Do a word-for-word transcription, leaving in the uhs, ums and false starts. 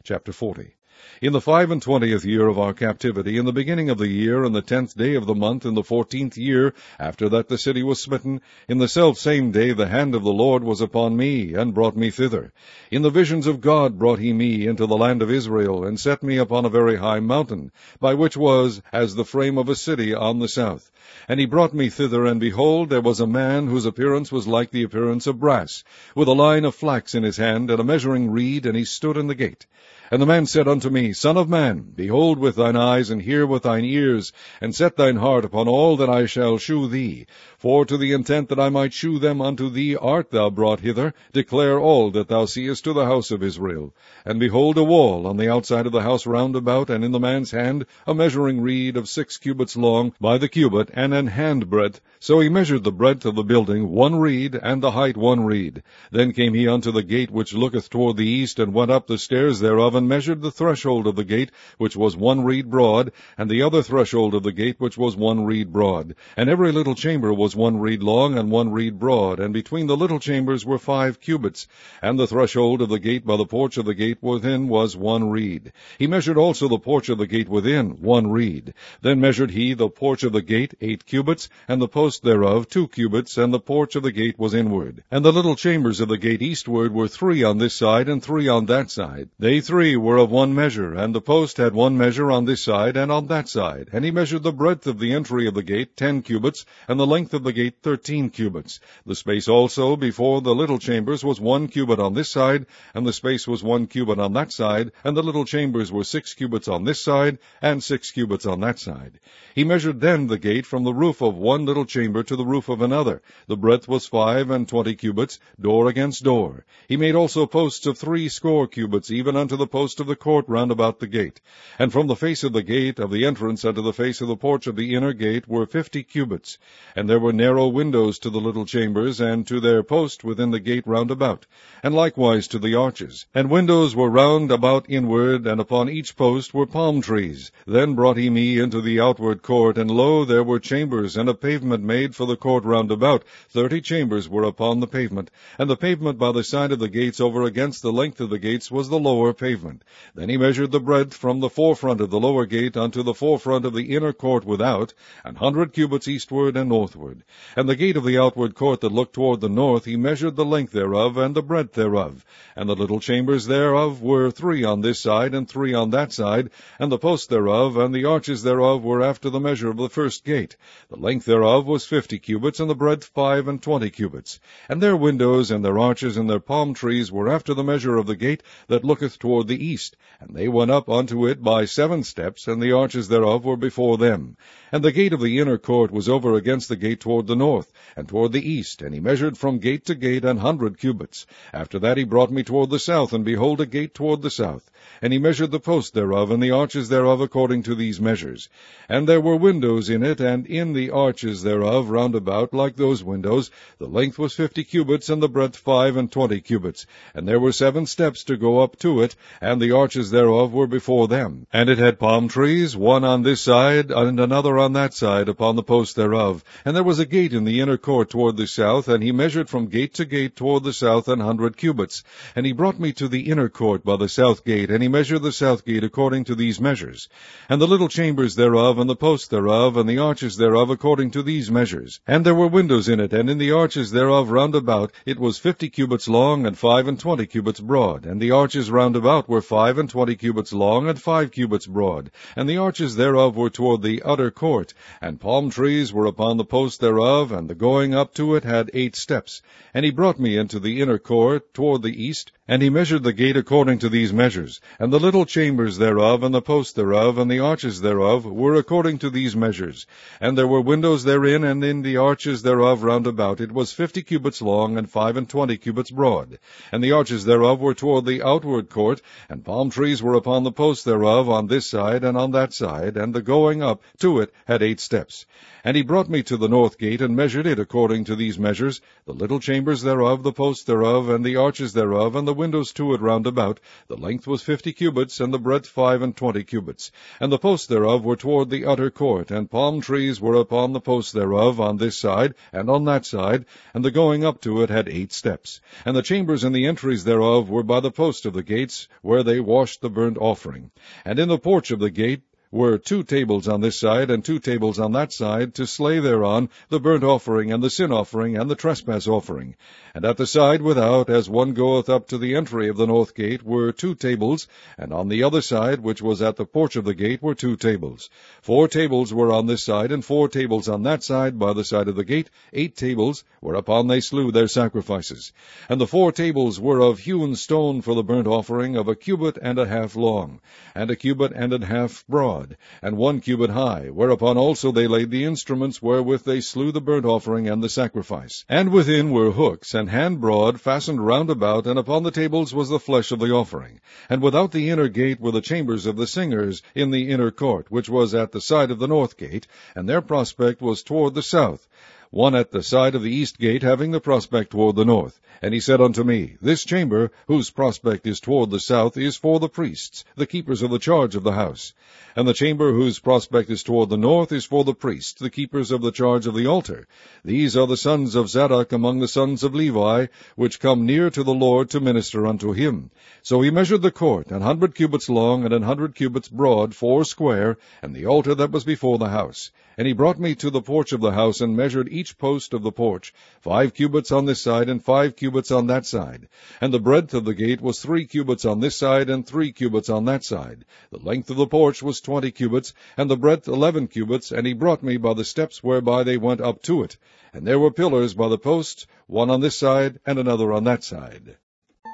Chapter forty. In the five and twentieth year of our captivity, in the beginning of the year, in the tenth day of the month, in the fourteenth year, after that the city was smitten, in the selfsame day the hand of the Lord was upon me, and brought me thither. In the visions of God brought he me into the land of Israel, and set me upon a very high mountain, by which was as the frame of a city on the south. And he brought me thither, and behold, there was a man whose appearance was like the appearance of brass, with a line of flax in his hand, and a measuring reed, and he stood in the gate. And the man said unto me, Son of man, behold with thine eyes, and hear with thine ears, and set thine heart upon all that I shall shew thee. For to the intent that I might shew them unto thee art thou brought hither. Declare all that thou seest to the house of Israel. And behold a wall on the outside of the house round about, and in the man's hand a measuring reed of six cubits long by the cubit, and an hand breadth. So he measured the breadth of the building one reed, and the height one reed. Then came he unto the gate which looketh toward the east, and went up the stairs thereof, and measured the threshold of the gate, which was one reed broad, and the other threshold of the gate, which was one reed broad. And every little chamber was one reed long, and one reed broad, and between the little chambers were five cubits. And the threshold of the gate by the porch of the gate within was one reed. He measured also the porch of the gate within, one reed. Then measured he the porch of the gate eight cubits, and the post thereof two cubits, and the porch of the gate was inward. And the little chambers of the gate eastward were three on this side, and three on that side. They three were of one measure, and the post had one measure on this side and on that side. And he measured the breadth of the entry of the gate ten cubits, and the length of the gate thirteen cubits. The space also before the little chambers was one cubit on this side, and the space was one cubit on that side, and the little chambers were six cubits on this side, and six cubits on that side. He measured then the gate from the roof of one little chamber to the roof of another. The breadth was five and twenty cubits, door against door. He made also posts of three score cubits, even unto the post of the court round about the gate. And from the face of the gate of the entrance unto the face of the porch of the inner gate were fifty cubits. And there were narrow windows to the little chambers, and to their post within the gate round about, and likewise to the arches. And windows were round about inward, and upon each post were palm trees. Then brought he me into the outward court, and lo, there were chambers, and a pavement made for the court round about. Thirty chambers were upon the pavement, and the pavement by the side of the gates over against the length of the gates was the lower pavement. Then he measured the breadth from the forefront of the lower gate unto the forefront of the inner court without, an hundred cubits eastward and northward. And the gate of the outward court that looked toward the north, he measured the length thereof and the breadth thereof. And the little chambers thereof were three on this side and three on that side, and the posts thereof and the arches thereof were after the measure of the first gate. The length thereof was fifty cubits, and the breadth five and twenty cubits. And their windows and their arches and their palm trees were after the measure of the gate that looketh toward the east, and they went up unto it by seven steps, and the arches thereof were before them. And the gate of the inner court was over against the gate toward the north, and toward the east, and he measured from gate to gate an hundred cubits. After that he brought me toward the south, and behold a gate toward the south. And he measured the post thereof, and the arches thereof according to these measures. And there were windows in it, and in the arches thereof round about, like those windows. The length was fifty cubits, and the breadth five and twenty cubits. And there were seven steps to go up to it, and the arches thereof were before them. And it had palm trees, one on this side, and another on that side, upon the post thereof. And there was a gate in the inner court toward the south, and he measured from gate to gate toward the south an hundred cubits. And he brought me to the inner court by the south gate, and he measured the south gate according to these measures. And the little chambers thereof, and the posts thereof, and the arches thereof according to these measures. And there were windows in it, and in the arches thereof round about it was fifty cubits long, and five and twenty cubits broad. And the arches round about were five and twenty cubits long, and five cubits broad. And the arches thereof were toward the utter court. And palm trees were upon the posts thereof, and the going up to it had eight steps. And he brought me into the inner court toward the east, and he measured the gate according to these measures. And the little chambers thereof, and the posts thereof, and the arches thereof, were according to these measures. And there were windows therein, and in the arches thereof round about. It was fifty cubits long, and five and twenty cubits broad. And the arches thereof were toward the outward court, and palm trees were upon the posts thereof on this side and on that side, and the going up to it had eight steps. And he brought me to the north gate, and measured it according to these measures, the little chambers thereof, the posts thereof, and the arches thereof, and the windows to it round about. The length was fifty cubits, and the breadth five and twenty cubits. And the posts thereof were toward the utter court, and palm trees were upon the posts thereof on this side and on that side, and the going up to it had eight steps. And the chambers and the entries thereof were by the post of the gates, where they washed the burnt offering. And in the porch of the gate were two tables on this side and two tables on that side, to slay thereon the burnt offering and the sin offering and the trespass offering. And at the side without, as one goeth up to the entry of the north gate, were two tables, and on the other side, which was at the porch of the gate, were two tables. Four tables were on this side, and four tables on that side, by the side of the gate, eight tables, whereupon they slew their sacrifices. And the four tables were of hewn stone for the burnt offering, of a cubit and a half long, and a cubit and a half broad, and one cubit high, whereupon also they laid the instruments wherewith they slew the burnt offering and the sacrifice. And within were hooks, and hand broad, fastened round about, and upon the tables was the flesh of the offering. And without the inner gate were the chambers of the singers in the inner court, which was at the side of the north gate, and their prospect was toward the south, one at the side of the east gate, having the prospect toward the north. And he said unto me, This chamber, whose prospect is toward the south, is for the priests, the keepers of the charge of the house. And the chamber whose prospect is toward the north is for the priests, the keepers of the charge of the altar. These are the sons of Zadok among the sons of Levi, which come near to the Lord to minister unto him. So he measured the court, an hundred cubits long, and an hundred cubits broad, four square, and the altar that was before the house. And he brought me to the porch of the house, and measured each post of the porch, five cubits on this side, and five cubits on that side. And the breadth of the gate was three cubits on this side, and three cubits on that side. The length of the porch was twenty cubits, and the breadth eleven cubits, and he brought me by the steps whereby they went up to it. And there were pillars by the posts, one on this side, and another on that side.